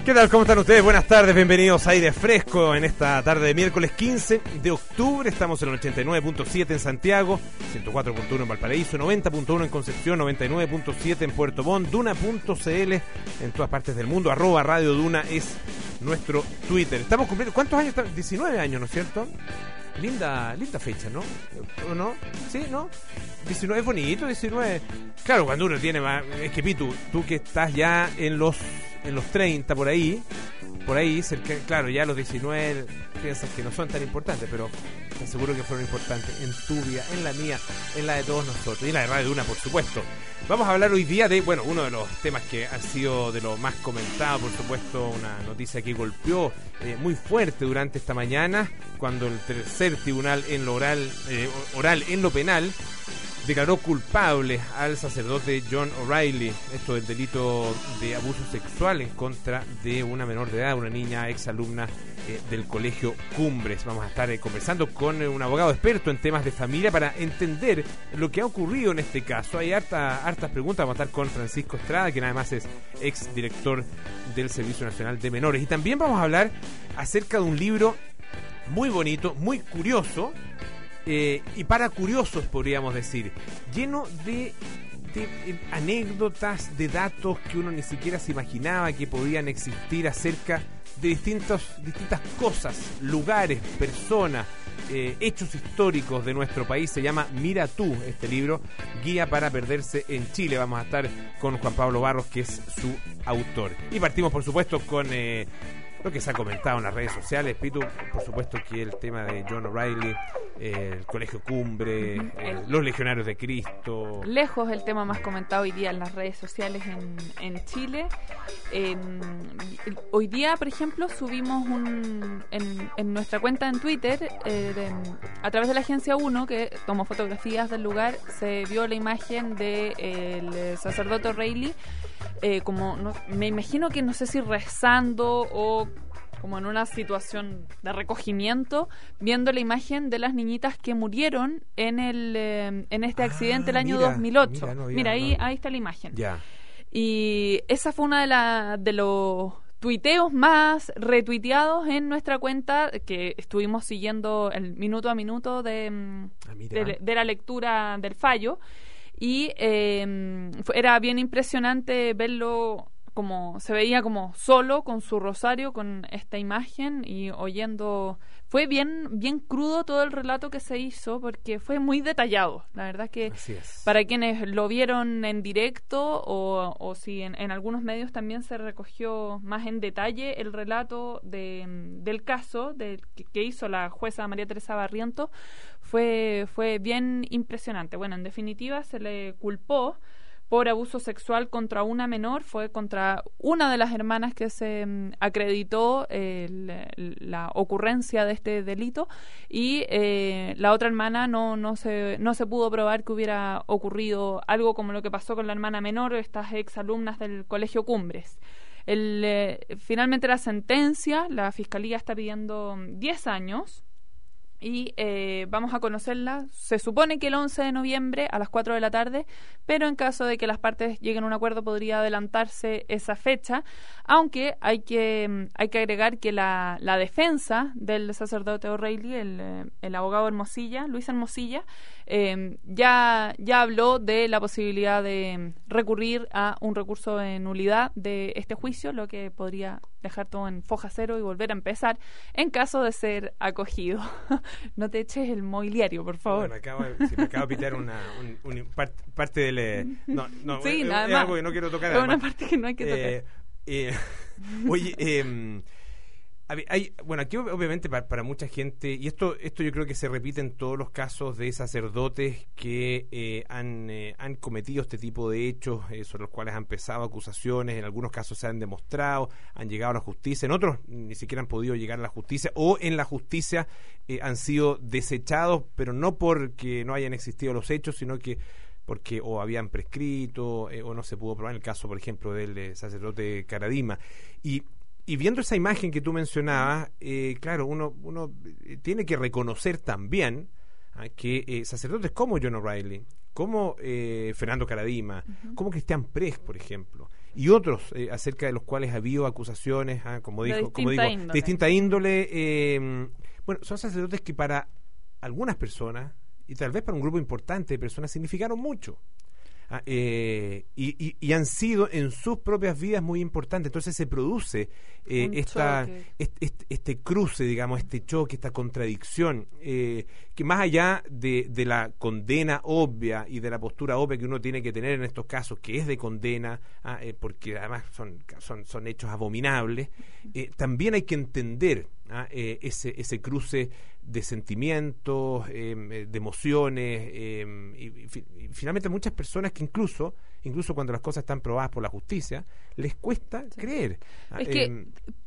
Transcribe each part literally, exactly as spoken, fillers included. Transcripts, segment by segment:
¿Qué tal? ¿Cómo están ustedes? Buenas tardes, bienvenidos a Aire Fresco en esta tarde de miércoles quince de octubre. Estamos en el ochenta y nueve punto siete en Santiago, ciento cuatro punto uno en Valparaíso, noventa punto uno en Concepción, noventa y nueve punto siete en Puerto Montt, Duna punto c l en todas partes del mundo, arroba Radio Duna es nuestro Twitter. Estamos cumpliendo, ¿cuántos años estamos? diecinueve años, ¿no es cierto? Linda, linda fecha, ¿no? ¿O no? ¿Sí? ¿No? diecinueve es bonito, diecinueve. Claro, cuando uno tiene más... Es que Pitu, tú que estás ya en los en los treinta, por ahí, por ahí, cerca, claro, ya los diecinueve piensas que no son tan importantes, pero te aseguro que fueron importantes en tu vida, en la mía, en la de todos nosotros, y en la de Radio Duna, por supuesto. Vamos a hablar hoy día de, bueno, uno de los temas que han sido de lo más comentado, por supuesto, una noticia que golpeó eh, muy fuerte durante esta mañana, cuando el tercer tribunal en lo oral, eh, oral en lo penal declaró culpable al sacerdote John O'Reilly, esto del delito de abuso sexual en contra de una menor de edad, una niña exalumna eh, del colegio Cumbres. Vamos a estar eh, conversando con eh, un abogado experto en temas de familia para entender lo que ha ocurrido en este caso. Hay harta, hartas preguntas. Vamos a estar con Francisco Estrada, que además es ex director del Servicio Nacional de Menores. Y también vamos a hablar acerca de un libro muy bonito, muy curioso, Eh, y para curiosos, podríamos decir, lleno de, de eh, anécdotas, de datos que uno ni siquiera se imaginaba que podían existir acerca de distintos, distintas cosas, lugares, personas, eh, hechos históricos de nuestro país. Se llama Mira Tú, este libro, Guía para Perderse en Chile. Vamos a estar con Juan Pablo Barros, que es su autor. Y partimos, por supuesto, con... Eh, lo que se ha comentado en las redes sociales, Pitu, por supuesto que el tema de John O'Reilly, eh, el Colegio Cumbre, uh-huh. eh, los Legionarios de Cristo. Lejos el tema más comentado hoy día en las redes sociales en, en Chile. Eh, hoy día, por ejemplo, subimos un en, en nuestra cuenta en Twitter, eh, de, a través de la Agencia uno, que tomó fotografías del lugar, se vio la imagen del de sacerdote O'Reilly, eh, como no, me imagino que no sé si rezando o como en una situación de recogimiento, viendo la imagen de las niñitas que murieron en el eh, en este accidente ah, el año mira, dos mil ocho. Mira, no había, mira ahí, no. ahí está la imagen. Ya. Y esa fue una de, la, de los tuiteos más retuiteados en nuestra cuenta, que estuvimos siguiendo el minuto a minuto de, ah, de, de la lectura del fallo. Y eh, era bien impresionante verlo, como se veía como solo con su rosario, con esta imagen y oyendo. Fue bien bien crudo todo el relato que se hizo, porque fue muy detallado. La verdad que es. Para quienes lo vieron en directo o, o si en, en algunos medios también se recogió más en detalle el relato de, del caso de, que, que hizo la jueza María Teresa Barrientos, fue, fue bien impresionante. Bueno, en definitiva se le culpó por abuso sexual contra una menor, fue contra una de las hermanas que se um, acreditó eh, la, la ocurrencia de este delito, y eh, la otra hermana no no se no se pudo probar que hubiera ocurrido algo como lo que pasó con la hermana menor, estas exalumnas del Colegio Cumbres. El, eh, finalmente la sentencia, la Fiscalía está pidiendo diez años, y eh, vamos a conocerla, se supone que el once de noviembre a las cuatro de la tarde, pero en caso de que las partes lleguen a un acuerdo podría adelantarse esa fecha, aunque hay que hay que agregar que la, la defensa del sacerdote O'Reilly, el, el abogado Hermosilla, Luis Hermosilla, eh, ya, ya habló de la posibilidad de recurrir a un recurso de nulidad de este juicio, lo que podría dejar todo en foja cero y volver a empezar en caso de ser acogido. No te eches el mobiliario, por favor. Bueno, me acabo de, sí, me acabo de pitar una un, un, part, parte del... Eh, no, no, sí, es, nada es más. algo que no quiero tocar. Es una parte que no hay que tocar. Eh, eh, oye, eh, hay, bueno, aquí obviamente para, para mucha gente, y esto esto yo creo que se repite en todos los casos de sacerdotes que eh, han, eh, han cometido este tipo de hechos, eh, sobre los cuales han pesado acusaciones, en algunos casos se han demostrado, han llegado a la justicia, en otros ni siquiera han podido llegar a la justicia, o en la justicia eh, han sido desechados, pero no porque no hayan existido los hechos, sino que porque o habían prescrito eh, o no se pudo probar, en el caso, por ejemplo, del eh, sacerdote Caradima. Y Y viendo esa imagen que tú mencionabas, eh, claro, uno uno tiene que reconocer también ¿eh? que eh, sacerdotes como John O'Reilly, como eh, Fernando Caradima, uh-huh. como Cristian Prez, por ejemplo, y otros eh, acerca de los cuales ha habido acusaciones, ah, como dijo, como digo, índole. de distinta índole. Eh, bueno, son sacerdotes que para algunas personas, y tal vez para un grupo importante de personas, significaron mucho. Ah, eh, y, y, y han sido en sus propias vidas muy importantes. Entonces se produce eh, esta, este, este, este cruce, digamos, este choque, esta contradicción, eh, que más allá de, de la condena obvia y de la postura obvia que uno tiene que tener en estos casos, que es de condena, ah, eh, porque además son, son, son hechos abominables, eh, también hay que entender ah, eh, ese, ese cruce de sentimientos, eh, de emociones, eh, y, y, y finalmente muchas personas que incluso, incluso cuando las cosas están probadas por la justicia, les cuesta sí. creer. Es que eh,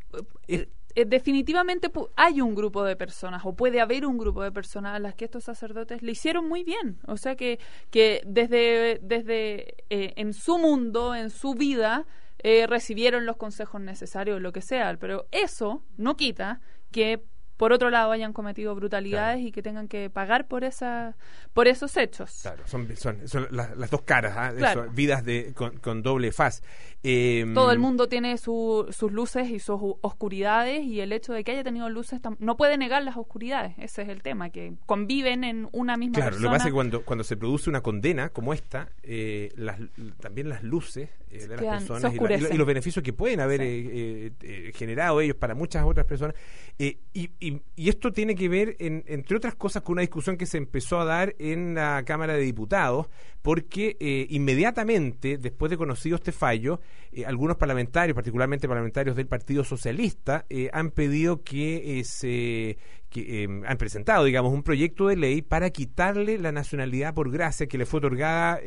eh, eh, definitivamente hay un grupo de personas, o puede haber un grupo de personas a las que estos sacerdotes le hicieron muy bien. O sea que, que desde, desde eh, en su mundo, en su vida, eh, recibieron los consejos necesarios, lo que sea. Pero eso no quita que por otro lado hayan cometido brutalidades claro. y que tengan que pagar por esa por esos hechos. Claro, son, son, son las, las dos caras, ¿eh? Claro. Eso, vidas de con, con doble faz. Eh, Todo el mundo tiene su, sus luces y sus oscuridades, y el hecho de que haya tenido luces no puede negar las oscuridades. Ese es el tema, que conviven en una misma claro, persona. Claro, lo que pasa es que cuando, cuando se produce una condena como esta, eh, las, también las luces eh, de las Quedan, personas y, la, y, y los beneficios que pueden haber sí. eh, eh, generado ellos para muchas otras personas. Eh, y, y, y esto tiene que ver, en, entre otras cosas, con una discusión que se empezó a dar en la Cámara de Diputados, porque eh, inmediatamente, después de conocido este fallo, eh, algunos parlamentarios, particularmente parlamentarios del Partido Socialista, eh, han pedido que eh, se... que eh, han presentado, digamos, un proyecto de ley para quitarle la nacionalidad por gracia que le fue otorgada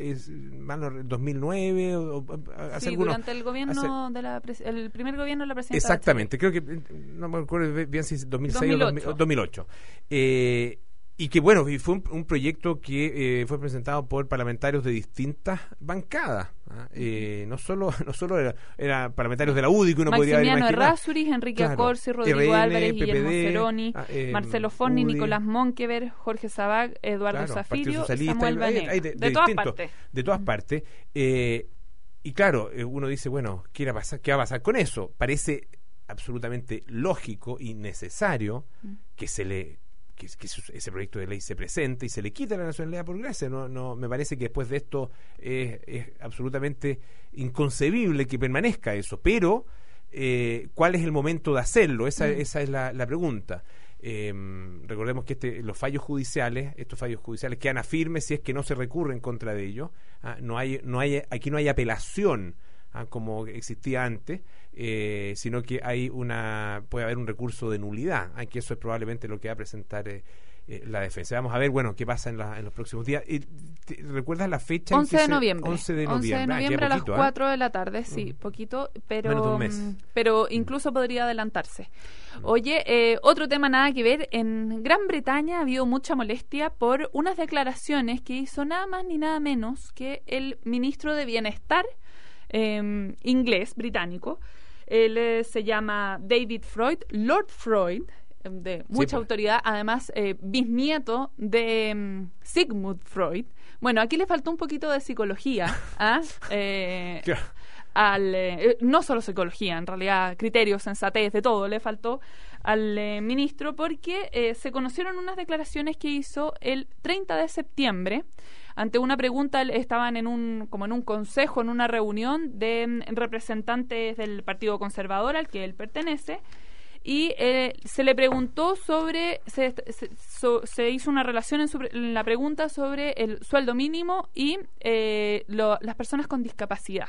en dos mil nueve o, o, hace sí, algunos, durante el gobierno hace, de la el primer gobierno de la presidenta. Exactamente, creo que no me acuerdo bien si es dos mil seis dos mil ocho. O dos mil ocho. Eh, y que bueno, fue un, un proyecto que eh, fue presentado por parlamentarios de distintas bancadas. ¿ah? Eh, no solo no solo era, era parlamentarios de la U D I que uno podría haber imaginado. Maximiano Errázuriz, Enrique claro, Acorsi, Rodrigo R N, Álvarez, P P D, Guillermo Ceroni, eh, Marcelo Forni, U D I, Nicolás Monkever, Jorge Sabag, Eduardo claro, Zafirio, Samuel Banega. De, de, de todas partes. De todas partes. Eh, y claro, uno dice, bueno, ¿qué, era pasar, ¿qué va a pasar con eso? Parece absolutamente lógico y necesario mm. que se le que, que ese proyecto de ley se presente y se le quite la nacionalidad por gracia. No, no, me parece que después de esto eh, es absolutamente inconcebible que permanezca eso. Pero, eh, ¿cuál es el momento de hacerlo? Esa, mm. esa es la, la pregunta. Eh, recordemos que este, los fallos judiciales, estos fallos judiciales quedan a firme si es que no se recurre en contra de ellos. Ah, no hay, no hay, aquí no hay apelación ah, como existía antes, eh, sino que hay una, puede haber un recurso de nulidad, ah, que eso es probablemente lo que va a presentar eh, eh, la defensa. Vamos a ver, bueno, qué pasa en, la, en los próximos días. ¿Y te, ¿Recuerdas la fecha? once de noviembre. once de noviembre, once de noviembre ah, a poquito, las cuatro ¿eh? de la tarde, sí, uh-huh. poquito, pero, pero incluso podría adelantarse. Oye, eh, otro tema nada que ver, en Gran Bretaña ha habido mucha molestia por unas declaraciones que hizo nada más ni nada menos que el ministro de Bienestar eh, inglés, británico. Él eh, se llama David Freud, Lord Freud, de mucha sí, pues. autoridad, además eh, bisnieto de um, Sigmund Freud. Bueno, aquí le faltó un poquito de psicología, ¿ah? eh, claro. al, eh, no solo psicología, en realidad criterios, sensatez, de todo le faltó al eh, ministro, porque eh, se conocieron unas declaraciones que hizo el treinta de septiembre ante una pregunta. Estaban en un como en un consejo, en una reunión de mm, representantes del Partido Conservador al que él pertenece, y eh, se le preguntó sobre, se, se, so, se hizo una relación en, sobre, en la pregunta sobre el sueldo mínimo y eh, lo, las personas con discapacidad.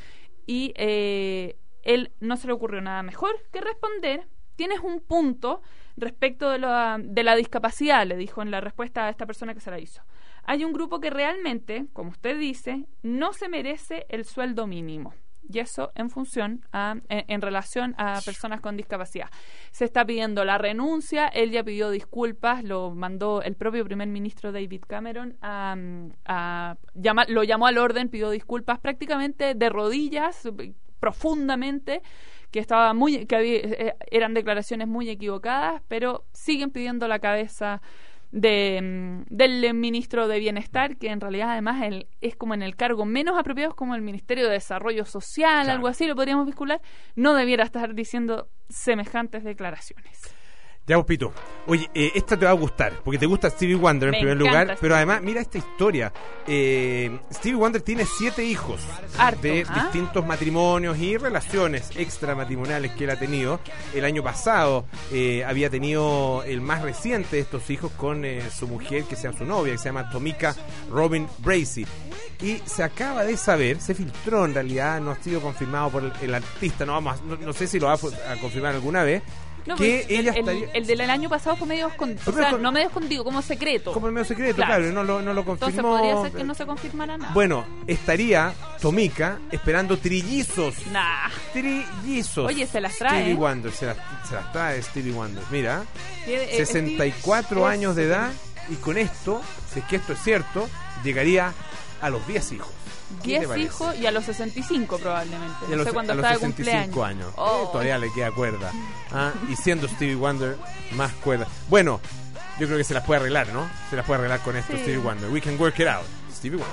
Y eh, él no se le ocurrió nada mejor que responder: tienes un punto respecto de la, de la discapacidad, le dijo en la respuesta a esta persona que se la hizo. Hay un grupo que realmente, como usted dice, no se merece el sueldo mínimo. Y eso en función a, en, en relación a personas con discapacidad. Se está pidiendo la renuncia, él ya pidió disculpas, lo mandó el propio primer ministro David Cameron, a, a llama, lo llamó al orden, pidió disculpas prácticamente de rodillas, profundamente, que estaba muy, que había, eran declaraciones muy equivocadas, pero siguen pidiendo la cabeza de del ministro de Bienestar, que en realidad además el, es como en el cargo menos apropiado, es como el Ministerio de Desarrollo Social, claro. algo así lo podríamos vincular, no debiera estar diciendo semejantes declaraciones. Ya, Pito. Oye, eh, esta te va a gustar, porque te gusta Stevie Wonder en Me primer encanta, lugar, pero además, mira esta historia. Eh, Stevie Wonder tiene siete hijos Harto, de ¿ah? distintos matrimonios y relaciones extramatrimoniales que él ha tenido. El año pasado eh, había tenido el más reciente de estos hijos con eh, su mujer, que sea su novia, que se llama Tomika Robin Bracy. Y se acaba de saber, se filtró en realidad, no ha sido confirmado por el, el artista, no vamos, a, no, no sé si lo va a, a confirmar alguna vez. No, que el, ella el, estaría... el del año pasado fue medio escondido, o sea, no medio escondido, como secreto. Como medio secreto, claro, claro no, lo, no lo confirmó. Entonces podría ser que no se confirmara nada. Bueno, estaría Tomika esperando trillizos. Nah. Trillizos. Oye, se las trae. Stevie Wonder, se las, se las trae Stevie Wonder. Mira, sí, eh, sesenta y cuatro Steve años de es... edad, y con esto, si es que esto es cierto, llegaría a los diez hijos. diez hijos y a los sesenta y cinco probablemente. Y a los, no sé cuándo a los está de sesenta y cinco cumpleaños. años. Oh. Eh, todavía le queda cuerda. ¿Ah? Y siendo Stevie Wonder, más cuerda. Bueno, yo creo que se las puede arreglar, ¿no? Se las puede arreglar con esto, sí. Stevie Wonder. We can work it out. Stevie Wonder.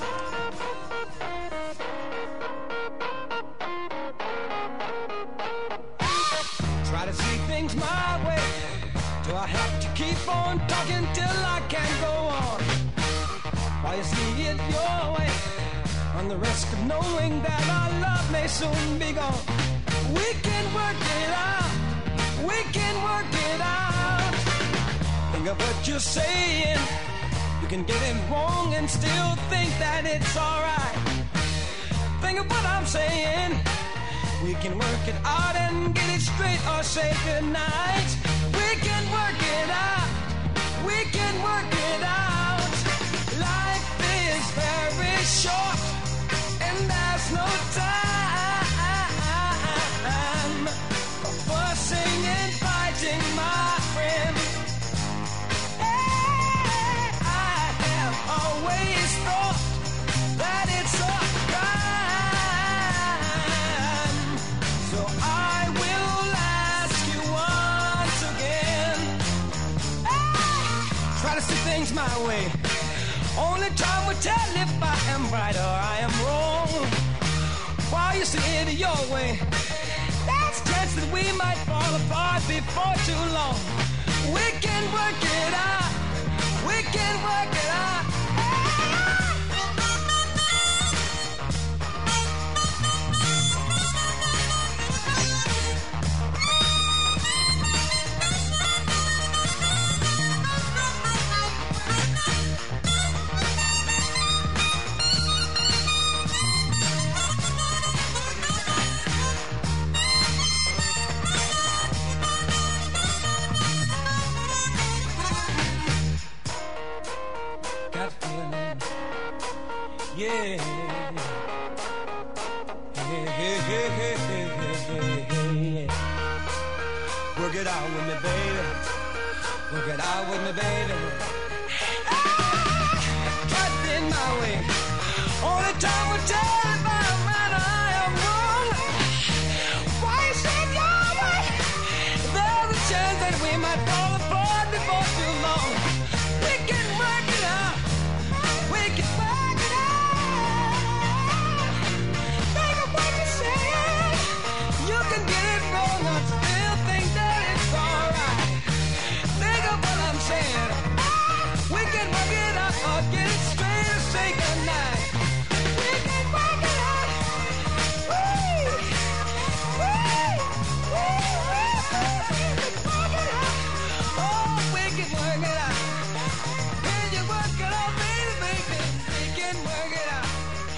Try to see things my way. Do I have to keep on talking till I can't go on? While you see it your way, on the risk of knowing that our love may soon be gone. We can work it out, we can work it out. Think of what you're saying, you can get it wrong and still think that it's alright. Think of what I'm saying, we can work it out and get it straight or say goodnight. We can work it out, we can work it out. Life is very short and there's no time for fussing and fighting, my friend. Hey, I have always thought that it's a crime, so I will ask you once again. Hey, try to see things my way. Only time will tell if I am right or I am wrong. While you see it your way, there's a chance that we might fall apart before too long. We can work it out, we can work it out. Yeah. Hey, hey, hey, hey, hey, hey, hey. Work it out with me, baby. Work it out with me, baby. Ah, try to in my way. Only time will tell if I'm right or I am wrong. Why you say your way? There's a chance that we might fall apart before too long. We can work it out. We can work it out. Think of what you're saying. You can get it wrong and still think that it's alright. Think of what I'm saying. We can work it out or get it straight or say goodnight. We can work it out. Woo! Woo! Woo! We can work it out. Oh, we can work it out. Can you work it out, baby, baby? We can work it out.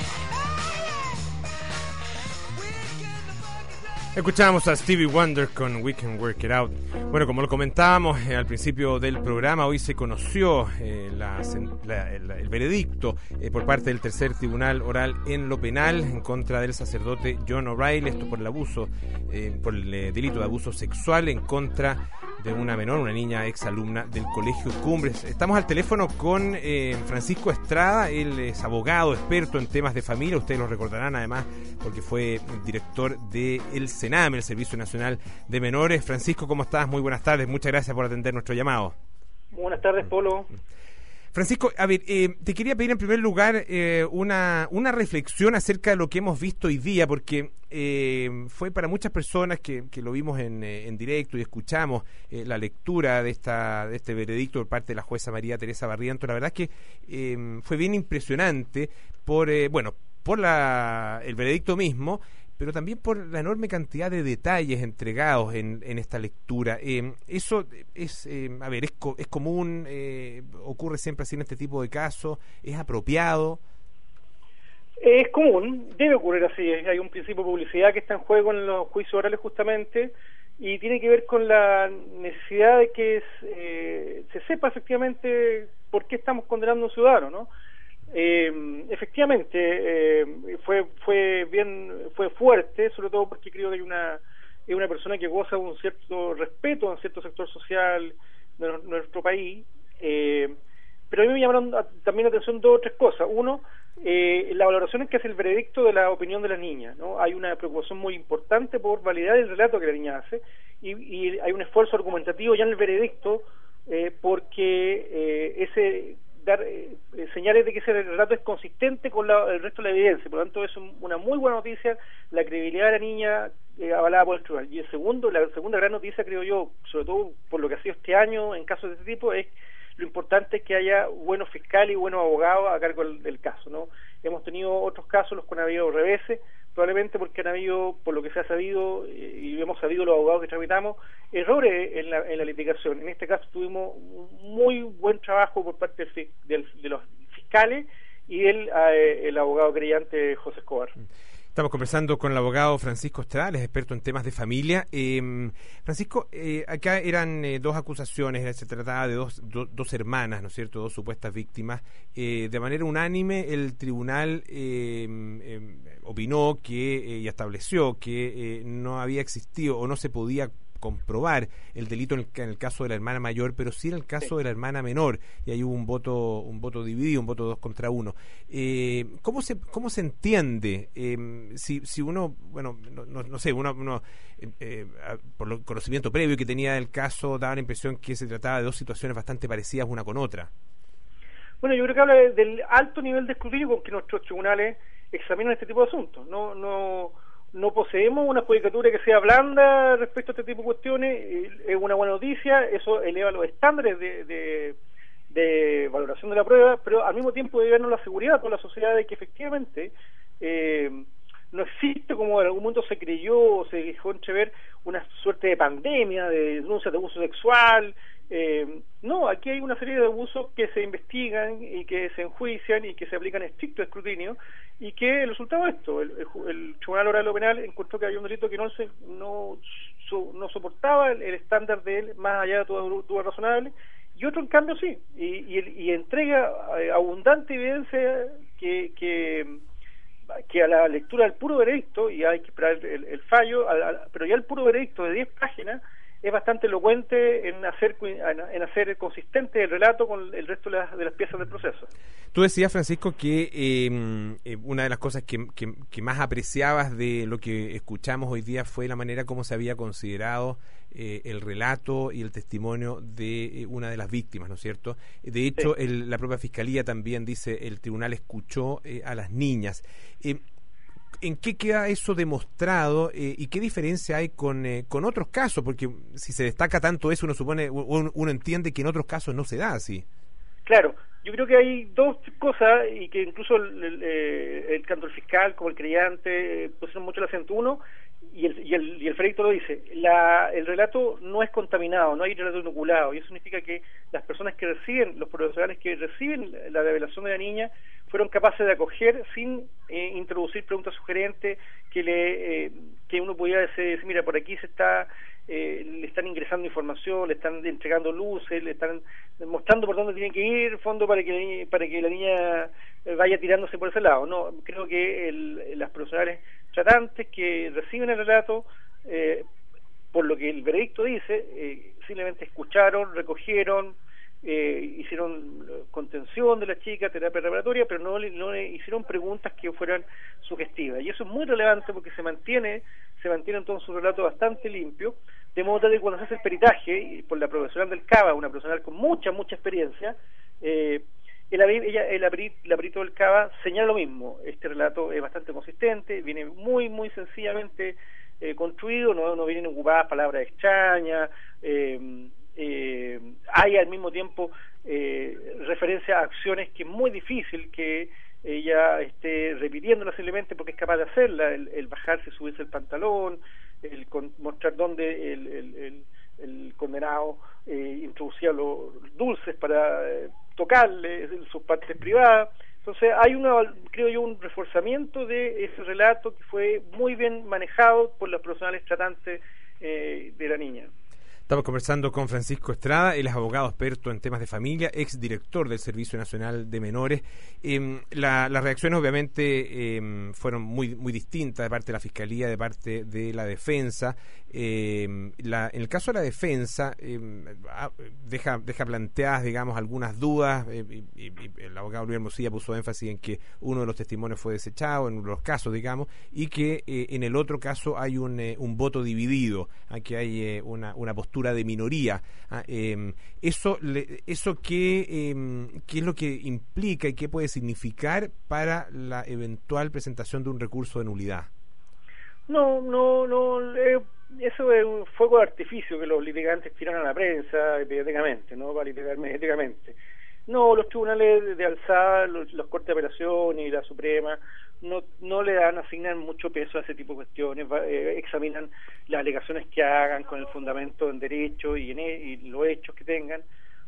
We can work it out. Escuchábamos a Stevie Wonder con We Can Work It Out. Bueno, como lo comentábamos eh, al principio del programa, hoy se conoció eh, la, la, el, el veredicto eh, por parte del tercer tribunal oral en lo penal en contra del sacerdote John O'Reilly, esto por el abuso, eh, por el eh, delito de abuso sexual en contra de una menor, una niña exalumna del Colegio Cumbres. Estamos al teléfono con eh, Francisco Estrada, él es abogado, experto en temas de familia, ustedes lo recordarán además porque fue director del SENAME, el Servicio Nacional de Menores. Francisco, ¿cómo estás? Muy buenas tardes, muchas gracias por atender nuestro llamado. Buenas tardes, Polo. Francisco, a ver, eh, te quería pedir en primer lugar eh, una, una reflexión acerca de lo que hemos visto hoy día, porque eh, fue para muchas personas que, que lo vimos en, eh, en directo y escuchamos eh, la lectura de esta de este veredicto por parte de la jueza María Teresa Barrientos. La verdad es que eh, fue bien impresionante por, eh, bueno, por la, el veredicto mismo, pero también por la enorme cantidad de detalles entregados en, en esta lectura. Eh, eso es, eh, a ver, es, co es común, eh, ocurre siempre así en este tipo de casos, es apropiado. Es común, debe ocurrir así. Hay un principio de publicidad que está en juego en los juicios orales justamente, y tiene que ver con la necesidad de que eh, se sepa efectivamente por qué estamos condenando a un ciudadano, ¿no? Eh, efectivamente eh, fue fue bien fue fuerte, sobre todo porque creo que hay una es una persona que goza de un cierto respeto en cierto sector social de nuestro país, eh, pero a mí me llamaron también la atención dos o tres cosas. Uno, eh, la valoración que hace el veredicto de la opinión de la niña, ¿no? Hay una preocupación muy importante por validar el relato que la niña hace, y, y hay un esfuerzo argumentativo ya en el veredicto eh, porque eh, ese dar eh, señales de que ese relato es consistente con la, el resto de la evidencia. Por lo tanto, es un, una muy buena noticia la credibilidad de la niña eh, avalada por el tribunal. Y el segundo, la segunda gran noticia, creo yo, sobre todo por lo que ha sido este año en casos de este tipo, es lo importante es que haya buenos fiscales y buenos abogados a cargo del, del caso, ¿no? Hemos tenido otros casos los que han habido reveses, probablemente porque han habido, por lo que se ha sabido, eh, y hemos sabido los abogados que tramitamos, errores en la, en la litigación. En este caso tuvimos un muy buen trabajo por parte del, del, de los fiscales y del eh, el abogado creyente José Escobar. Estamos conversando con el abogado Francisco Estrada, experto en temas de familia. Eh, Francisco, eh, acá eran eh, dos acusaciones, se trataba de dos, do, dos hermanas, ¿no es cierto?, dos supuestas víctimas. Eh, de manera unánime, el tribunal eh, eh, opinó que eh, y estableció que eh, no había existido o no se podía comprobar el delito en el, en el caso de la hermana mayor, pero sí en el caso de la hermana menor, y ahí hubo un voto un voto dividido, un voto dos contra uno. Eh, ¿cómo se cómo se entiende eh, si si uno, bueno, no, no, no sé, uno, uno eh, eh, por el conocimiento previo que tenía del caso, daba la impresión que se trataba de dos situaciones bastante parecidas una con otra? Bueno, yo creo que habla de, del alto nivel de escrutinio con que nuestros tribunales examinan este tipo de asuntos. No no No poseemos una judicatura que sea blanda respecto a este tipo de cuestiones. Es una buena noticia, eso eleva los estándares de, de, de valoración de la prueba, pero al mismo tiempo debe darnos la seguridad a toda la sociedad de que efectivamente eh, no existe, como en algún momento se creyó o se dejó entrever, una suerte de pandemia, de denuncias de abuso sexual. Eh, no, aquí hay una serie de abusos que se investigan y que se enjuician y que se aplican estricto escrutinio, y que el resultado es esto: el, el, el Tribunal Oral o Penal encontró que había un delito que no se, no, su, no soportaba el, el estándar de él, más allá de todo duda razonable, y otro en cambio sí, y, y, y entrega eh, abundante evidencia que, que que a la lectura del puro veredicto, y hay que esperar el, el fallo, a, a, pero ya el puro veredicto de diez páginas es bastante elocuente en hacer en hacer consistente el relato con el resto de las, de las piezas del proceso. Tú decías, Francisco, que eh, eh, una de las cosas que, que, que más apreciabas de lo que escuchamos hoy día fue la manera como se había considerado eh, el relato y el testimonio de eh, una de las víctimas, ¿no es cierto? De hecho, sí. el, la propia Fiscalía también dice, el tribunal escuchó eh, a las niñas. Eh, ¿En qué queda eso demostrado eh, y qué diferencia hay con eh, con otros casos? Porque si se destaca tanto eso, uno supone, uno, uno entiende que en otros casos no se da así. Claro, yo creo que hay dos cosas, y que incluso el, el, el tanto el fiscal como el creyente pusieron mucho el acento. Uno, y el, y el, y el veredicto lo dice, la, el relato no es contaminado, no hay relato inoculado, y eso significa que las personas que reciben, los profesionales que reciben la revelación de la niña, fueron capaces de acoger sin eh, introducir preguntas sugerentes que le eh, que uno pudiera decir, mira, por aquí se está eh, le están ingresando información, le están entregando luces, le están mostrando por dónde tiene que ir, fondo para que para que la niña vaya tirándose por ese lado. No, creo que el, las profesionales tratantes que reciben el relato, eh, por lo que el veredicto dice, eh, simplemente escucharon, recogieron, Eh, hicieron contención de la chica, terapia reparatoria, pero no le, no le hicieron preguntas que fueran sugestivas, y eso es muy relevante porque se mantiene se mantiene entonces un relato bastante limpio, de modo tal que cuando se hace el peritaje, y por la profesional del Cava, una profesional con mucha, mucha experiencia, eh, el, ella, el, el, el perito del Cava señala lo mismo. Este relato es bastante consistente, viene muy, muy sencillamente eh, construido, no, no vienen ocupadas palabras extrañas, eh, eh, hay al mismo tiempo eh, referencia a acciones que es muy difícil que ella esté repitiéndolas simplemente porque es capaz de hacerla, el, el bajarse, subirse el pantalón, el con, mostrar dónde el, el, el, el condenado eh, introducía los dulces para eh, tocarle sus partes privadas. Entonces hay una, creo yo, un reforzamiento de ese relato que fue muy bien manejado por los profesionales tratantes eh, de la niña. Estamos conversando con Francisco Estrada, él es abogado experto en temas de familia, ex director del Servicio Nacional de Menores. Eh, la, las reacciones obviamente eh, fueron muy muy distintas de parte de la Fiscalía, de parte de la defensa. Eh, la, en el caso de la defensa, eh, deja, deja planteadas, digamos, algunas dudas. Eh, y, y, el abogado Luis Hermosilla puso énfasis en que uno de los testimonios fue desechado, en uno de los casos, digamos, y que eh, en el otro caso hay un, eh, un voto dividido, aquí hay eh, una, una postura de minoría. Ah, eh, eso le, eso qué, eh, qué es lo que implica y qué puede significar para la eventual presentación de un recurso de nulidad. No, no, no, eh, eso es un fuego de artificio que los litigantes tiran a la prensa mediáticamente, no para litigar mediáticamente. No, los tribunales de alzada, los, los cortes de apelación y la Suprema no no le dan, asignan mucho peso a ese tipo de cuestiones, va, eh, examinan las alegaciones que hagan con el fundamento en derecho y en y los hechos que tengan.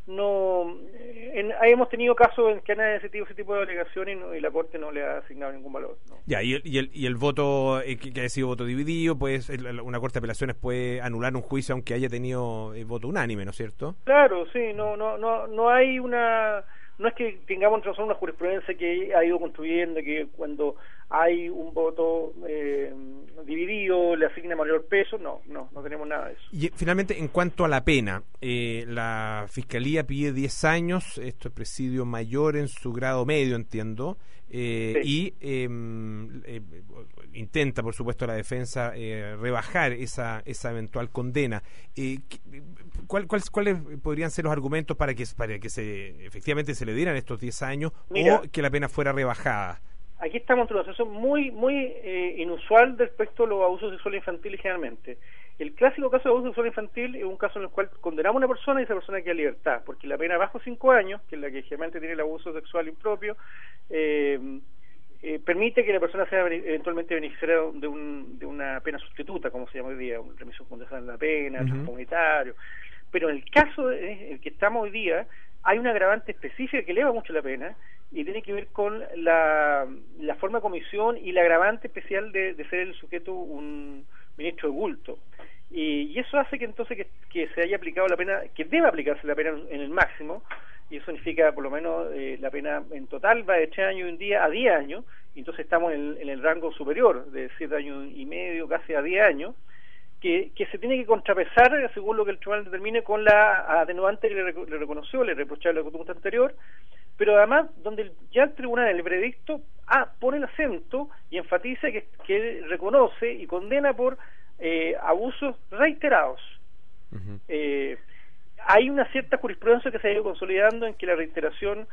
No, en, hemos tenido casos en que han existido ese tipo de alegaciones y, no, y la Corte no le ha asignado ningún valor. ¿No? Ya, y el, y el, y el voto eh, que, que haya sido voto dividido, pues el, una Corte de Apelaciones puede anular un juicio aunque haya tenido eh, voto unánime, ¿no es cierto? Claro, sí, no, no, no, no hay una, no es que tengamos razón una jurisprudencia que ha ido construyendo, que cuando hay un voto eh, dividido le asigna mayor peso, no, no, no tenemos nada de eso. Y finalmente, en cuanto a la pena, eh, la Fiscalía pide diez años, esto es presidio mayor en su grado medio, entiendo, eh, sí. y eh, eh, intenta, por supuesto, la defensa eh, rebajar esa esa eventual condena. Eh, ¿cuál, cuál, ¿Cuáles podrían ser los argumentos para que para que se efectivamente se le dieran estos diez años? Mira, o que la pena fuera rebajada? Aquí estamos en una situación muy muy eh, inusual respecto a los abusos sexuales infantiles generalmente. El clásico caso de abuso sexual infantil es un caso en el cual condenamos a una persona y esa persona queda en libertad, porque la pena bajo cinco años, que es la que generalmente tiene el abuso sexual impropio, eh, eh, permite que la persona sea eventualmente beneficiaria de, un, de una pena sustituta, como se llama hoy día, una remisión condicional de la pena, uh-huh. transcomunitario. Pero en el caso en el que estamos hoy día, hay un agravante específica que eleva mucho la pena y tiene que ver con la, la forma de comisión y el agravante especial de, de ser el sujeto un ministro de bulto. Y, y eso hace que entonces que, que se haya aplicado la pena, que deba aplicarse la pena en, en el máximo, y eso significa por lo menos eh, la pena en total va de tres años y un día a diez años, y entonces estamos en el, en el rango superior de siete años y medio, casi a diez años, que, que se tiene que contrapesar según lo que el tribunal determine con la atenuante que le, le reconoció, le reprochaba la conducta anterior, pero además donde el, ya el tribunal en el veredicto ah, pone el acento y enfatiza que, que reconoce y condena por eh, abusos reiterados. Uh-huh. Eh, hay una cierta jurisprudencia que se ha ido consolidando en que la reiteración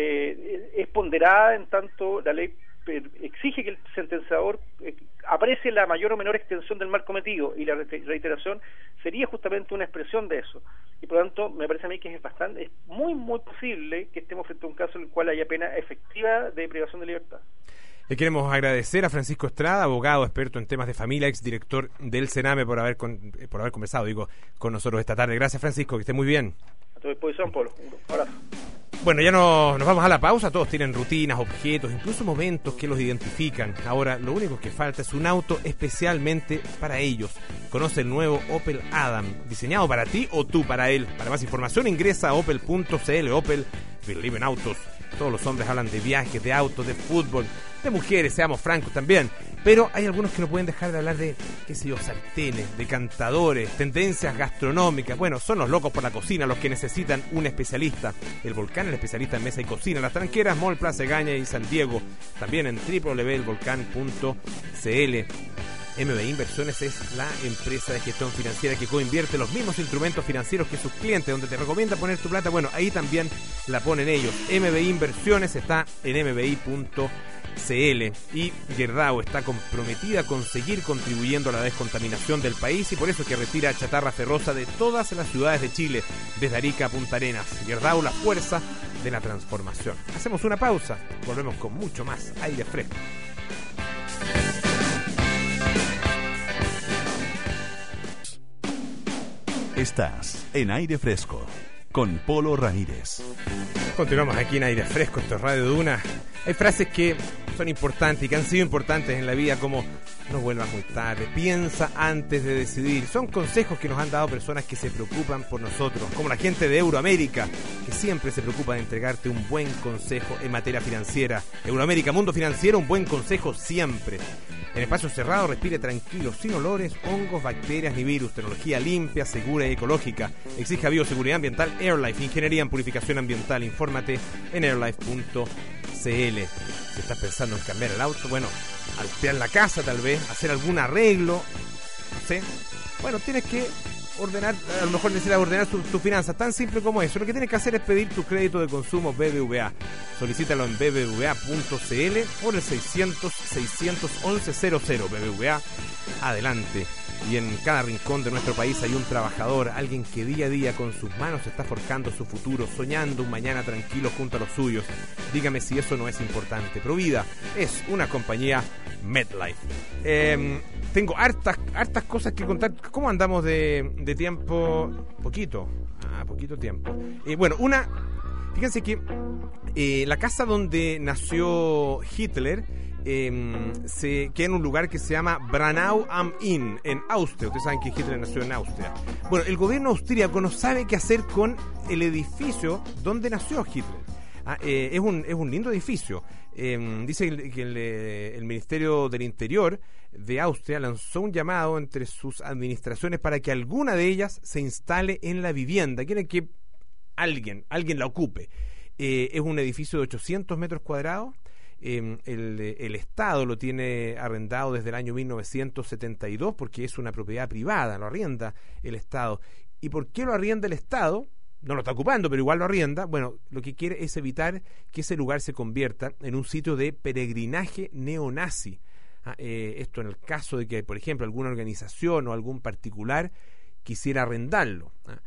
eh, es ponderada en tanto la ley exige que el sentenciador eh, aprecie la mayor o menor extensión del mal cometido, y la reiteración sería justamente una expresión de eso, y por lo tanto me parece a mí que es bastante, es muy muy posible que estemos frente a un caso en el cual haya pena efectiva de privación de libertad. Le queremos agradecer a Francisco Estrada, abogado experto en temas de familia, ex director del Sename, por haber con, por haber conversado digo con nosotros esta tarde. Gracias, Francisco, que esté muy bien. A tu disposición, Polo. Un abrazo. Bueno, ya no, nos vamos a la pausa. Todos tienen rutinas, objetos, incluso momentos que los identifican. Ahora, lo único que falta es un auto especialmente para ellos. Conoce el nuevo Opel Adam, diseñado para ti o tú para él. Para más información ingresa a opel punto c l. Opel, Believe in Autos. Todos los hombres hablan de viajes, de autos, de fútbol, de mujeres, seamos francos también. Pero hay algunos que no pueden dejar de hablar de, qué sé yo, sartenes, decantadores, tendencias gastronómicas. Bueno, son los locos por la cocina los que necesitan un especialista. El Volcán, el especialista en mesa y cocina. Las tranqueras, Mall Plaza Egaña y San Diego. También en doble u doble u doble u punto el volcán punto c l. M B I Inversiones es la empresa de gestión financiera que coinvierte los mismos instrumentos financieros que sus clientes, donde te recomienda poner tu plata. Bueno, ahí también la ponen ellos. M B I Inversiones está en m b i punto c l y Gerdau está comprometida con seguir contribuyendo a la descontaminación del país y por eso es que retira chatarra ferrosa de todas las ciudades de Chile, desde Arica a Punta Arenas. Gerdau, la fuerza de la transformación. Hacemos una pausa, volvemos con mucho más aire fresco. Estás en Aire Fresco con Polo Ramírez. Continuamos aquí en Aire Fresco, esto es Radio Duna. Hay frases que son importantes y que han sido importantes en la vida, como no vuelvas muy tarde, piensa antes de decidir. Son consejos que nos han dado personas que se preocupan por nosotros, como la gente de Euroamérica, que siempre se preocupa de entregarte un buen consejo en materia financiera. Euroamérica, mundo financiero, un buen consejo siempre. En espacio cerrado, respire tranquilo, sin olores, hongos, bacterias ni virus. Tecnología limpia, segura y ecológica. Exija bioseguridad ambiental AirLife, ingeniería en purificación ambiental. Infórmate en airlife punto c l. Si estás pensando en cambiar el auto, bueno, altear la casa tal vez, hacer algún arreglo, no sé. Bueno, tienes que ordenar, a lo mejor necesitas ordenar tus tu finanzas, tan simple como eso. Lo que tienes que hacer es pedir tu crédito de consumo B B V A. Solicítalo en b b v a punto c l o en el seiscientos, seiscientos once cero cero. B B V A, adelante. Y en cada rincón de nuestro país hay un trabajador, alguien que día a día con sus manos está forjando su futuro, soñando un mañana tranquilo junto a los suyos. Dígame si eso no es importante. Provida es una compañía MetLife. Eh, tengo hartas, hartas cosas que contar. ¿Cómo andamos de, de tiempo? Poquito. Ah, poquito tiempo. Eh, bueno, una... Fíjense que eh, la casa donde nació Hitler eh, se queda en un lugar que se llama Branau am Inn, en Austria. Ustedes saben que Hitler nació en Austria. Bueno, el gobierno austríaco no sabe qué hacer con el edificio donde nació Hitler. Ah, eh, es, un, es un lindo edificio. Eh, dice que el, el Ministerio del Interior de Austria lanzó un llamado entre sus administraciones para que alguna de ellas se instale en la vivienda. Quieren que alguien, alguien la ocupe. Eh, es un edificio de ochocientos metros cuadrados. Eh, el, el Estado lo tiene arrendado desde el año mil novecientos setenta y dos porque es una propiedad privada, lo arrienda el Estado. ¿Y por qué lo arrienda el Estado? No lo está ocupando, pero igual lo arrienda. Bueno, lo que quiere es evitar que ese lugar se convierta en un sitio de peregrinaje neonazi. Ah, eh, esto en el caso de que, por ejemplo, alguna organización o algún particular quisiera arrendarlo. Ah,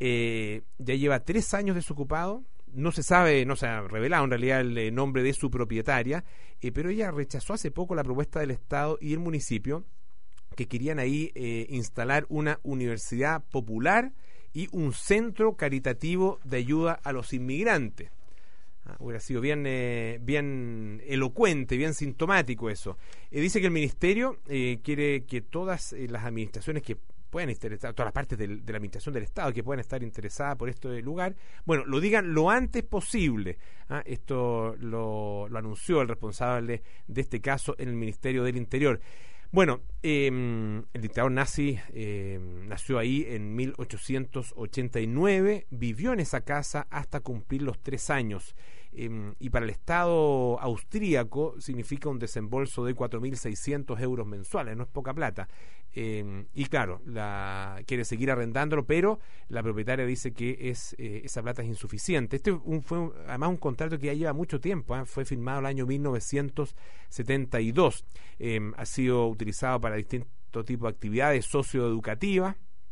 eh, ya lleva tres años desocupado. No se sabe, no se ha revelado en realidad el eh, nombre de su propietaria, eh, pero ella rechazó hace poco la propuesta del Estado y el municipio que querían ahí eh, instalar una universidad popular y un centro caritativo de ayuda a los inmigrantes. Ah, hubiera sido bien, eh, bien elocuente, bien sintomático eso. Eh, dice que el ministerio eh, quiere que todas eh, las administraciones que puedan interesar, todas las partes del, de la administración del Estado que puedan estar interesadas por este lugar, bueno, lo digan lo antes posible. ¿Ah? Esto lo, lo anunció el responsable de este caso en el Ministerio del Interior. Bueno, eh, el dictador nazi eh, nació ahí en mil ochocientos ochenta y nueve, vivió en esa casa hasta cumplir los tres años. Eh, y para el Estado austríaco significa un desembolso de cuatro mil seiscientos euros mensuales, no es poca plata. Eh, y claro, la, quiere seguir arrendándolo, pero la propietaria dice que es eh, esa plata es insuficiente. Este un, fue un, además un contrato que ya lleva mucho tiempo, ¿eh? Fue firmado el año mil novecientos setenta y dos. Eh, ha sido utilizado para distintos tipos de actividades socioeducativas,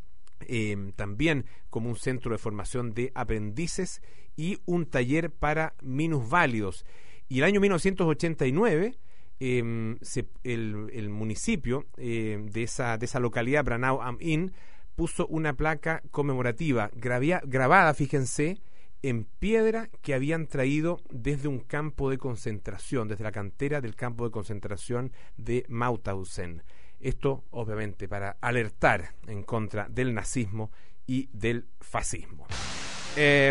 eh, también como un centro de formación de aprendices y un taller para minusválidos. Y el año mil novecientos ochenta y nueve eh, se, el, el municipio eh, de esa de esa localidad, Branau am Inn, puso una placa conmemorativa gravia, grabada, fíjense, en piedra que habían traído desde un campo de concentración, desde la cantera del campo de concentración de Mauthausen. Esto, obviamente, para alertar en contra del nazismo y del fascismo. Eh,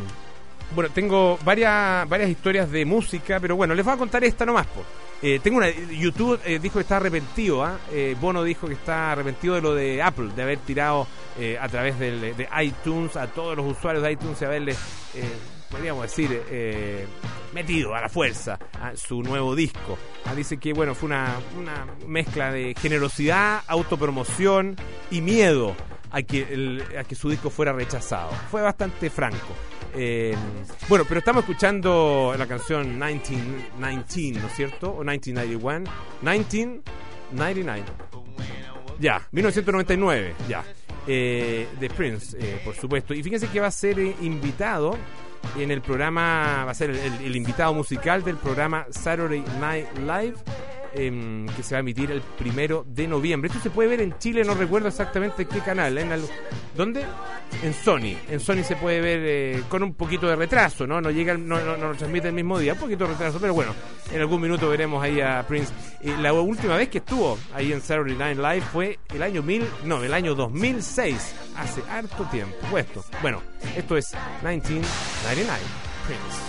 bueno, tengo varias varias historias de música, pero bueno, les voy a contar esta nomás, po. Eh, tengo una... YouTube eh, dijo que está arrepentido, ¿eh? Eh, Bono dijo que está arrepentido de lo de Apple, de haber tirado eh, a través del, de iTunes a todos los usuarios de iTunes y haberles eh, podríamos decir, eh, metido a la fuerza a su nuevo disco. Ah, dice que, bueno, fue una, una mezcla de generosidad, autopromoción y miedo a que, el, a que su disco fuera rechazado. Fue bastante franco. Eh, bueno, pero estamos escuchando la canción mil novecientos diecinueve, ¿no es cierto? O mil novecientos noventa y uno. mil novecientos noventa y nueve. Ya, mil novecientos noventa y nueve, ya. Eh, de Prince, eh, por supuesto. Y fíjense que va a ser eh, invitado en el programa, va a ser el, el, el invitado musical del programa Saturday Night Live, eh, que se va a emitir el primero de noviembre. Esto se puede ver en Chile, no recuerdo exactamente qué canal, ¿eh? ¿Dónde? En Sony. En Sony se puede ver eh, con un poquito de retraso, ¿no? No llega, no, no, no lo transmite el mismo día, un poquito de retraso, pero bueno, en algún minuto veremos ahí a Prince. Eh, la última vez que estuvo ahí en Saturday Night Live fue el año mil, no, el año dos mil seis, hace harto tiempo. Puesto. Bueno, esto es mil novecientos noventa y nueve, Prince.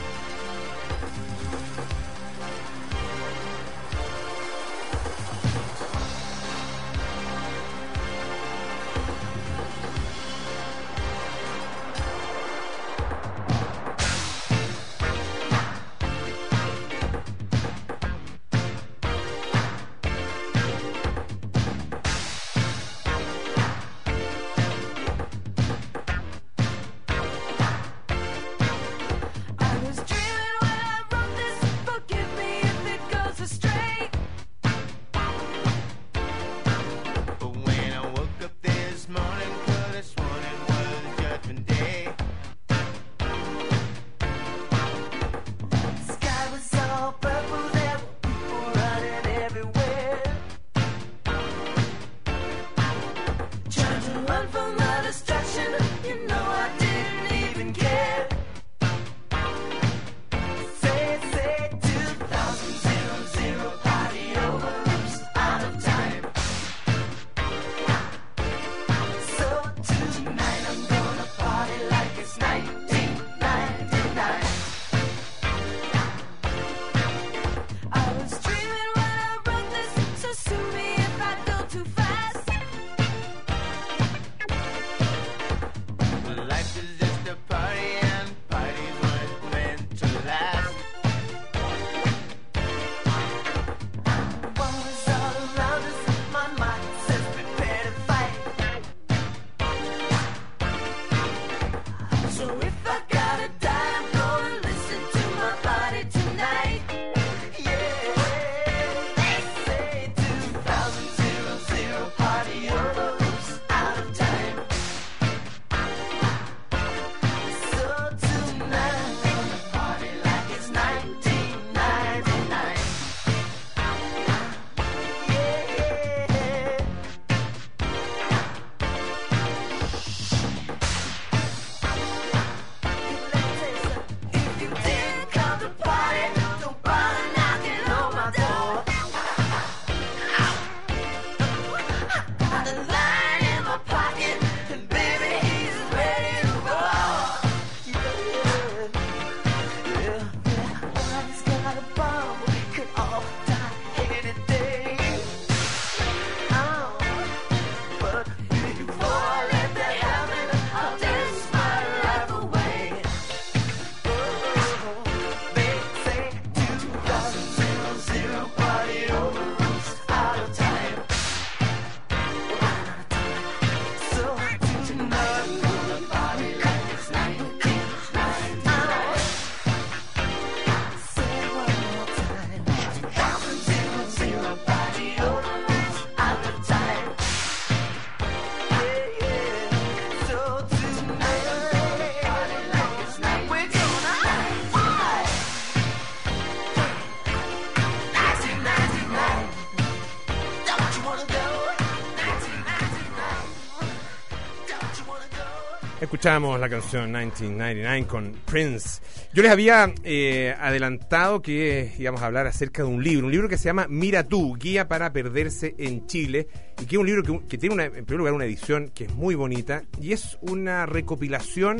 Escuchamos la canción mil novecientos noventa y nueve con Prince. Yo les había eh, adelantado que íbamos a hablar acerca de un libro, un libro que se llama Mira Tú, Guía para Perderse en Chile, y que es un libro que, que tiene una, en primer lugar una edición que es muy bonita, y es una recopilación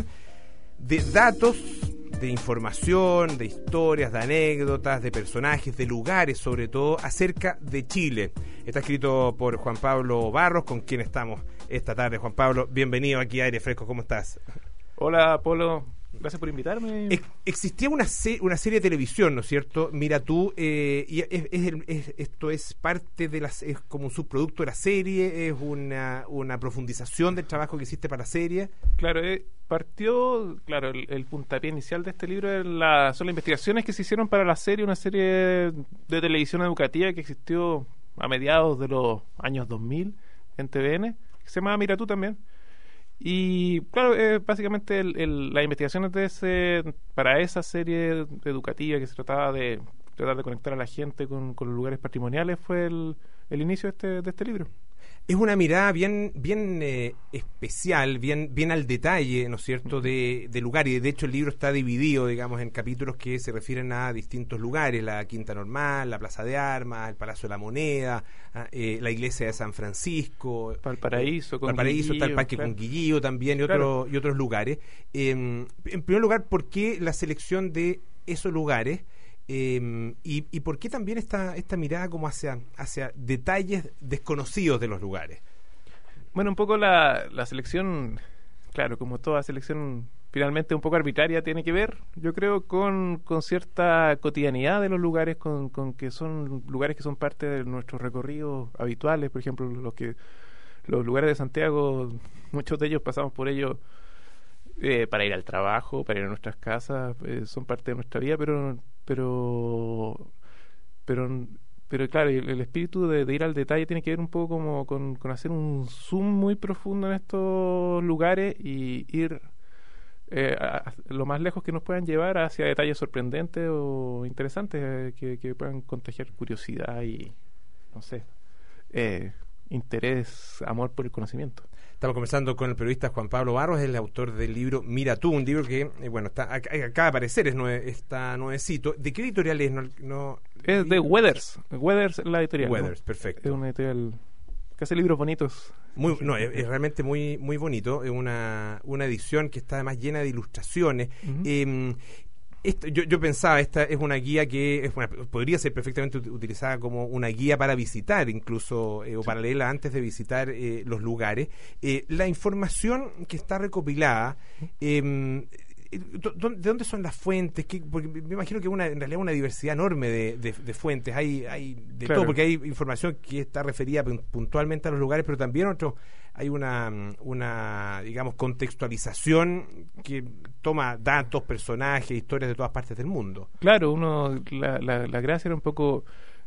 de datos, de información, de historias, de anécdotas, de personajes, de lugares sobre todo, acerca de Chile. Está escrito por Juan Pablo Barros, con quien estamos esta tarde. Juan Pablo, bienvenido aquí a Aire Fresco, ¿cómo estás? Hola, Polo, gracias por invitarme. Ex- existía una, se- una serie de televisión, ¿no es cierto? Mira tú, eh, y es, es el- es- esto es parte de las, es como un subproducto de la serie, es una, una profundización del trabajo que hiciste para la serie. Claro, eh, partió, claro, el, el puntapié inicial de este libro es la, son las investigaciones que se hicieron para la serie, una serie de televisión educativa que existió a mediados de los años dos mil en T V N, que se llamaba Mira tú también. Y claro, eh, básicamente el, el, las investigaciones de ese, para esa serie educativa que se trataba de tratar de conectar a la gente con, con los lugares patrimoniales fue el, el inicio de este, de este libro. Es una mirada bien bien eh, especial, bien bien al detalle, ¿no es cierto?, de, de lugar. Y de hecho el libro está dividido, digamos, en capítulos que se refieren a distintos lugares: la Quinta Normal, la Plaza de Armas, el Palacio de la Moneda, eh, la Iglesia de San Francisco, Valparaíso, con Valparaíso, está el Parque claro. Conguillío también, y, Claro. otro, y otros lugares. Eh, en primer lugar, ¿por qué la selección de esos lugares? Eh, y, y por qué también esta esta mirada como hacia hacia detalles desconocidos de los lugares. Bueno, un poco la, la selección, claro, como toda selección finalmente un poco arbitraria, tiene que ver, yo creo, con, con cierta cotidianidad de los lugares, con, con que son lugares que son parte de nuestros recorridos habituales. Por ejemplo, los que los lugares de Santiago, muchos de ellos pasamos por ellos eh, para ir al trabajo, para ir a nuestras casas, eh, son parte de nuestra vida, pero pero pero pero claro, el, el espíritu de, de ir al detalle tiene que ver un poco como con, con hacer un zoom muy profundo en estos lugares y ir eh, a, a lo más lejos que nos puedan llevar hacia detalles sorprendentes o interesantes, eh, que, que puedan contagiar curiosidad y, no sé, eh, interés, amor por el conocimiento. Estamos conversando con el periodista Juan Pablo Barros, el autor del libro Mira tú, un libro que, eh, bueno, está ac- acaba de aparecer, es nue- está nuevecito. ¿De qué editorial es? No, no, Es de Weathers. Weathers es la editorial. Weathers, ¿no? perfecto. Es una editorial que hace libros bonitos. Muy, no, es, es realmente muy muy bonito. Es una, una edición que está además llena de ilustraciones. Uh-huh. Eh, esto, yo, yo pensaba, esta es una guía que es una, podría ser perfectamente ut- utilizada como una guía para visitar, incluso, eh, o para leerla antes de visitar eh, los lugares. Eh, la información que está recopilada, eh, ¿de dónde son las fuentes? ¿Qué? Porque me imagino que una, en realidad una diversidad enorme de, de, de fuentes. Hay, hay de Claro. todo, porque hay información que está referida pun- puntualmente a los lugares, pero también otros hay una, una, digamos, contextualización que toma datos, personajes, historias de todas partes del mundo. Claro, uno la, la, la gracia era un poco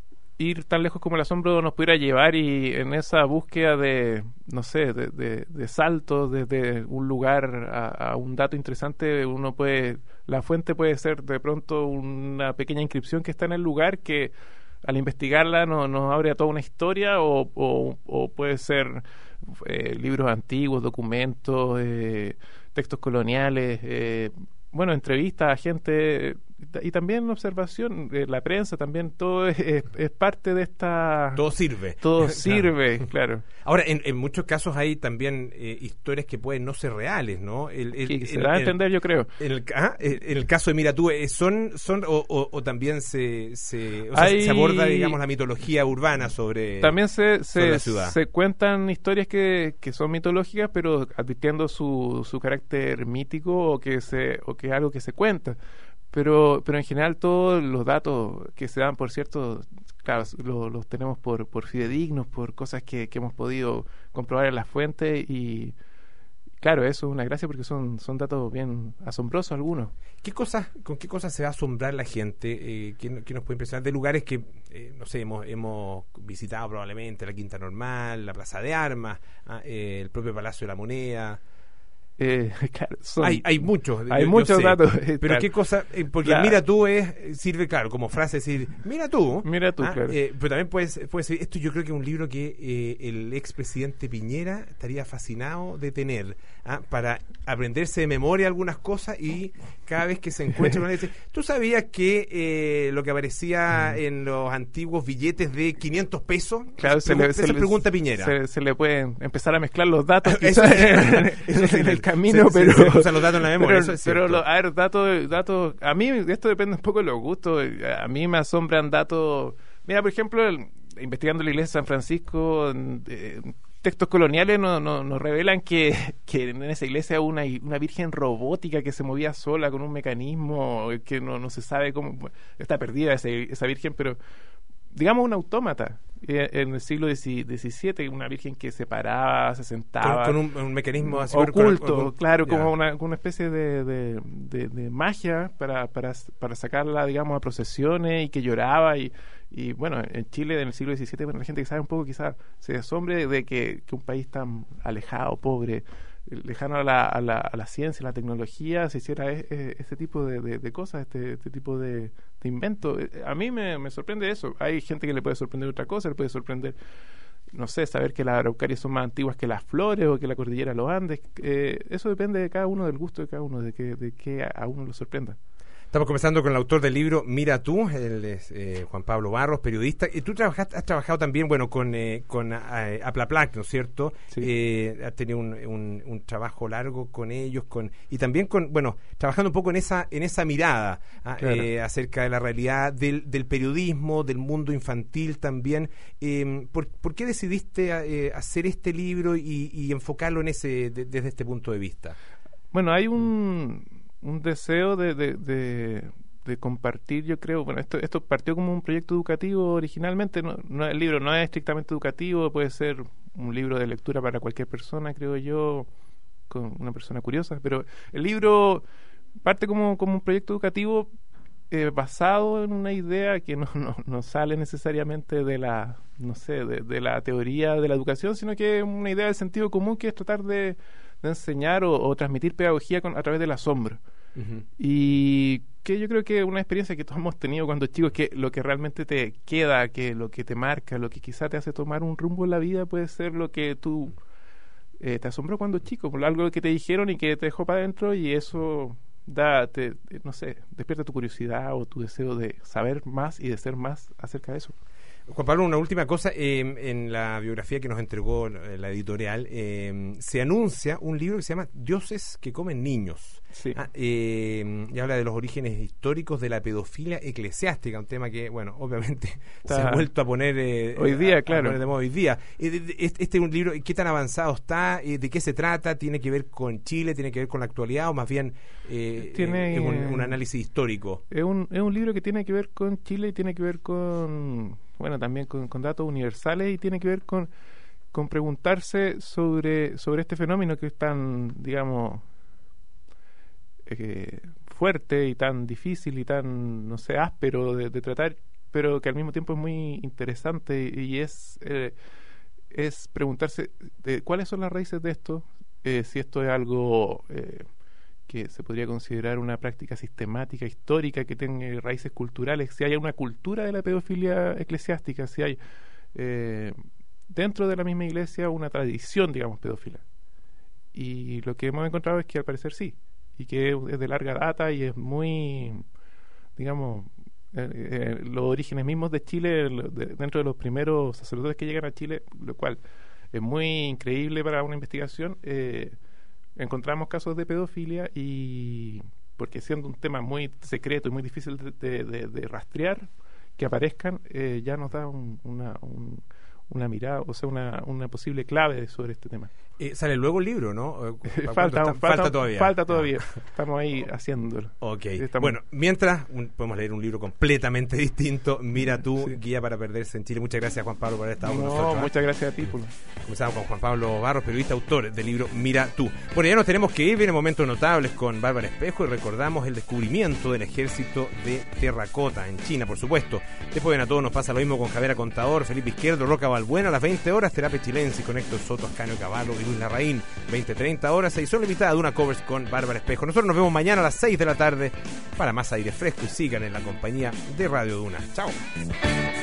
ir tan lejos como el asombro nos pudiera llevar, y en esa búsqueda de, no sé, de, de, de saltos desde un lugar a, a un dato interesante, uno puede, la fuente puede ser de pronto una pequeña inscripción que está en el lugar que al investigarla no, nos abre a toda una historia, o, o, o puede ser eh, libros antiguos, documentos, eh, textos coloniales, eh, bueno, entrevistas a gente, y también observación de la prensa, también todo es, es, es parte de esta... Todo sirve. Todo Claro. sirve, claro. Ahora, en, en muchos casos hay también eh, historias que pueden no ser reales, ¿no? El, el, Y que se el- da a el- entender, yo creo. En el, ah, en el caso de Mira tú, eh, son, son o, o, o también se se, o sea, Hay- se aborda, digamos, la mitología urbana sobre, También se, sobre se, la ciudad. se cuentan historias que, que son mitológicas, pero advirtiendo su, su carácter mítico, o que se o que es algo que se cuenta. Pero pero en general todos los datos que se dan, por cierto, claro, lo- los tenemos por, por fidedignos, por cosas que, que hemos podido comprobar en las fuentes, y claro, eso es una gracia porque son, son datos bien asombrosos algunos. ¿Qué cosas, ¿Con qué cosas se va a asombrar la gente? Eh, ¿qué, qué nos puede impresionar? De lugares que, eh, no sé, hemos, hemos visitado probablemente: la Quinta Normal, la Plaza de Armas, ah, eh, el propio Palacio de la Moneda. Eh, claro, son- Hay, hay muchos. hay yo- yo muchos sé. datos. Pero Claro. qué cosa, eh, porque Claro. Mira tú es, sirve, claro, como frase, decir, mira tú. Mira tú, Ah, claro. eh, pero también puede, ser- puede ser, esto yo creo que es un libro que eh, el expresidente Piñera estaría fascinado de tener, ah, para aprenderse de memoria algunas cosas, y cada vez que se encuentra con él dice, ¿tú sabías que eh, lo que aparecía en los antiguos billetes de quinientos pesos? Claro, Esa se le, pregun- se esa le- pregunta Piñera. Se, se le pueden empezar a mezclar los datos Eso- quizás en, eso sí, en el se- camino, se- pero se cruzan los datos en la memoria, pero, eso es pero cierto. lo- a ver, datos, datos, a mí esto depende un poco de los gustos. A mí me asombran datos. Mira, por ejemplo, el- investigando la iglesia de San Francisco, eh, textos coloniales nos no, no revelan que, que en esa iglesia hubo una, una virgen robótica que se movía sola con un mecanismo que no, no se sabe cómo... Está perdida ese, esa virgen, pero digamos un autómata. En el siglo diecisiete, una virgen que se paraba, se sentaba... Con, con un, un mecanismo así oculto, con, con, claro, ya. como una, una especie de, de, de, de magia para, para, para sacarla, digamos, a procesiones, y que lloraba. Y, y bueno, en Chile, en el siglo diecisiete, bueno, la gente que sabe un poco quizás se asombre de que, que un país tan alejado, pobre, lejano a la, a la, a la ciencia, a la tecnología, se hiciera e, e, este tipo de, de, de cosas, este, este tipo de, de invento. A mí me, me sorprende eso. Hay gente que le puede sorprender otra cosa, le puede sorprender, no sé, saber que las araucarias son más antiguas que las flores o que la cordillera de los Andes. Eh, eso depende de cada uno, del gusto de cada uno, de que, de que a uno lo sorprenda. Estamos conversando con el autor del libro Mira Tú, él es eh, Juan Pablo Barros, periodista. Y tú trabajaste, has trabajado también, bueno, con eh, con eh, Aplaplac, ¿no es cierto? Sí. Eh, has tenido un, un, un trabajo largo con ellos, con y también con, bueno, trabajando un poco en esa en esa mirada claro. eh, acerca de la realidad del, del periodismo, del mundo infantil también. Eh, ¿por, ¿Por qué decidiste eh, hacer este libro y, y enfocarlo en ese de, desde este punto de vista? Bueno, hay un... un deseo de, de, de, de compartir, yo creo. Bueno, esto esto partió como un proyecto educativo originalmente. No, no, el libro no es estrictamente educativo, puede ser un libro de lectura para cualquier persona, creo yo, con una persona curiosa, pero el libro parte como, como un proyecto educativo eh, basado en una idea que no, no, no sale necesariamente de la, no sé, de, de la teoría de la educación, sino que es una idea del sentido común, que es tratar de de enseñar o, o transmitir pedagogía con, a través del asombro. Uh-huh. Y que yo creo que es una experiencia que todos hemos tenido cuando chicos, que lo que realmente te queda, que lo que te marca, lo que quizá te hace tomar un rumbo en la vida, puede ser lo que tú eh, te asombró cuando chico, por algo que te dijeron y que te dejó para adentro, y eso da, te, no sé, despierta tu curiosidad o tu deseo de saber más y de ser más acerca de eso. Juan Pablo, una última cosa. Eh, en la biografía que nos entregó la editorial eh, se anuncia un libro que se llama Dioses que comen niños. Sí. Ah, eh, y habla de los orígenes históricos de la pedofilia eclesiástica, un tema que, bueno, obviamente está se ha vuelto a poner eh, hoy día, a, claro. A poner de moda hoy día. Eh, este es un libro, ¿qué tan avanzado está? Eh, ¿De qué se trata? ¿Tiene que ver con Chile? ¿Tiene que ver con la actualidad? ¿O más bien eh, tiene, eh, un, un análisis histórico? Es un, es un libro que tiene que ver con Chile y tiene que ver con... bueno, también con, con datos universales, y tiene que ver con, con preguntarse sobre, sobre este fenómeno que es tan, digamos, eh, fuerte y tan difícil y tan, no sé, áspero de, de tratar, pero que al mismo tiempo es muy interesante, y es, eh, es preguntarse de cuáles son las raíces de esto, eh, si esto es algo... Eh, que se podría considerar una práctica sistemática, histórica, que tenga raíces culturales, si hay una cultura de la pedofilia eclesiástica, si hay eh, dentro de la misma iglesia una tradición, digamos, pedófila. Y lo que hemos encontrado es que al parecer sí, y que es de larga data y es muy, digamos, eh, eh, los orígenes mismos de Chile, de, dentro de los primeros sacerdotes que llegan a Chile, lo cual es muy increíble para una investigación. eh, encontramos casos de pedofilia, y porque siendo un tema muy secreto y muy difícil de, de, de, de rastrear, que aparezcan, eh, ya nos da un, una, un, una mirada, o sea, una, una posible clave sobre este tema. Eh, sale luego el libro, ¿no? falta, está? falta, falta todavía. Falta todavía. Ah. Estamos ahí haciéndolo. Ok. Estamos... Bueno, mientras un, podemos leer un libro completamente distinto, Mira Tú, sí. Guía para perderse en Chile. Muchas gracias, Juan Pablo, por haber estado no, con nosotros. No, muchas gracias a ti. Por... Comenzamos con Juan Pablo Barros, periodista, autor del libro Mira Tú. Bueno, ya nos tenemos que ir. Vienen momentos notables con Bárbara Espejo, y recordamos el descubrimiento del ejército de terracota en China, por supuesto. Después en A Todos nos pasa lo mismo con Javiera Contador, Felipe Izquierdo, Roca Balbuena. A las veinte horas, Terapia Chilense con Héctor Soto, Ascanio Cavallo y Luis Larraín. veinte treinta horas, edición limitada de una covers con Bárbara Espejo. Nosotros nos vemos mañana a las seis de la tarde para más aire fresco, y sigan en la compañía de Radio Duna. Chao.